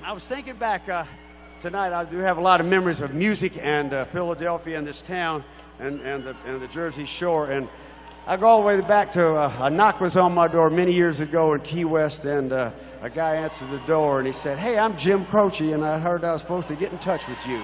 I was thinking back tonight. I do have a lot of memories of music and Philadelphia and this town and the Jersey Shore. And I go all the way back to a knock was on my door many years ago in Key West, and a guy answered the door and he said, "Hey, I'm Jim Croce, and I heard I was supposed to get in touch with you."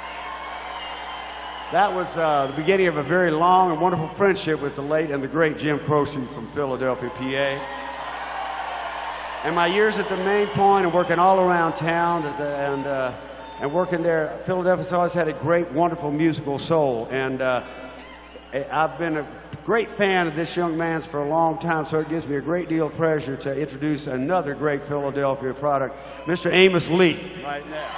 That was the beginning of a very long and wonderful friendship with the late and the great Jim Croce from Philadelphia, PA. And my years at the Main Point and working all around town and working there, Philadelphia's always had a great, wonderful musical soul. And I've been a great fan of this young man's for a long time, so it gives me a great deal of pleasure to introduce another great Philadelphia product, Mr. Amos Lee, right now.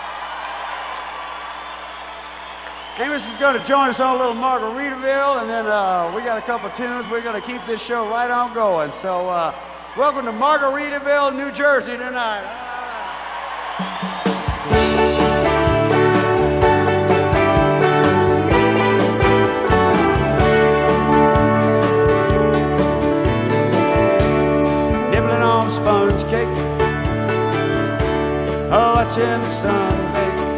Amos is going to join us on a little Margaritaville, and then we got a couple of tunes. We're going to keep this show right on going. So welcome to Margaritaville, New Jersey tonight. Nibbling on sponge cake, watching the sun bake.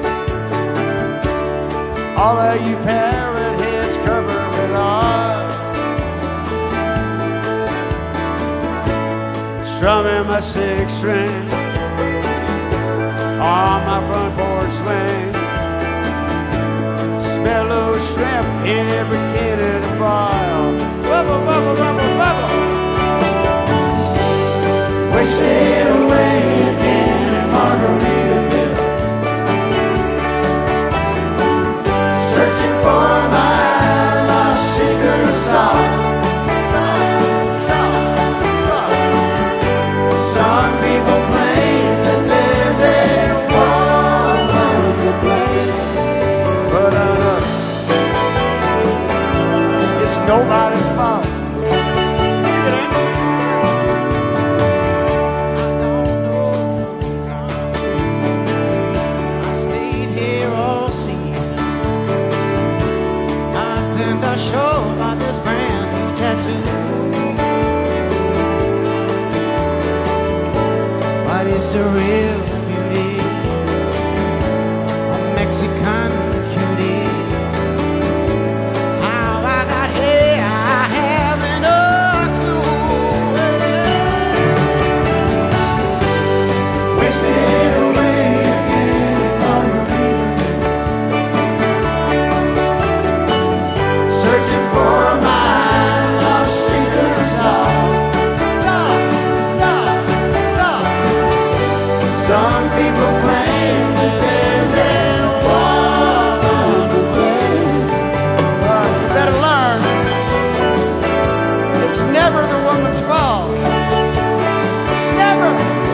All of you parrot heads covered with art, strumming my six string on my front porch swing. Smell those shrimp in every can in the file. Bubble, bubble, bubble, bubble. Wasted away again in Margaritaville. Searching for my lost sugar salt. Some people claim that there's a woman to blame, but it's nobody's fault. I stayed here all season. I show about this brand new tattoo, but it's a real beauty, a Mexican cutie. How I got here, I haven't a clue. Wasted away again in Margaritaville, searching for my lost sugar salt. Some people claim that there's a woman to blame, but you better learn it's never the woman's fault. Never.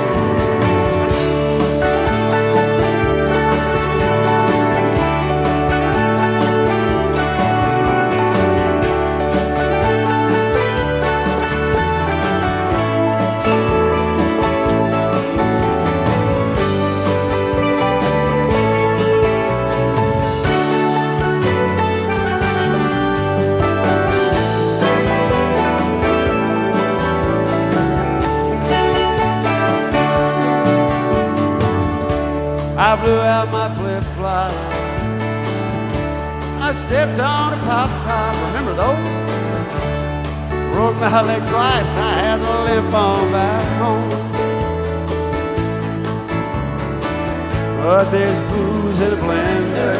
I blew out my flip-flop. I stepped on a pop-top. Remember those? Broke my leg twice. I had to limp on back home. But there's booze in a blender.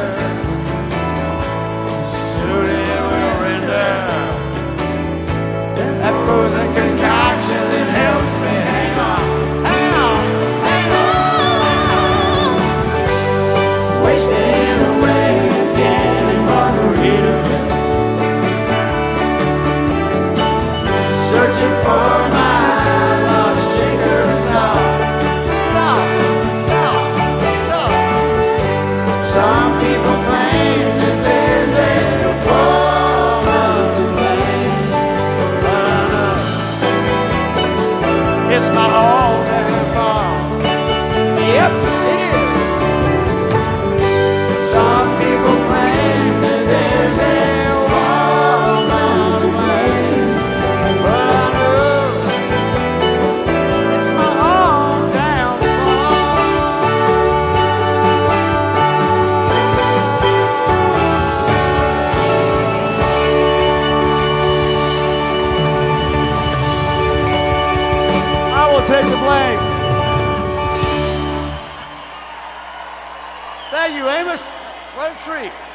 Soon it will render. That frozen concoction that helps me hang on. Hang on. Wasting away again in Margaritaville, searching for my lost sugar salt. Some people claim that there's a woman to blame, but it's my own damn fault. Yep, it is. Some people claim that there's a woman to blame, but I know it's my own damn fault. will take the blame. Thank you, Amos. What a treat.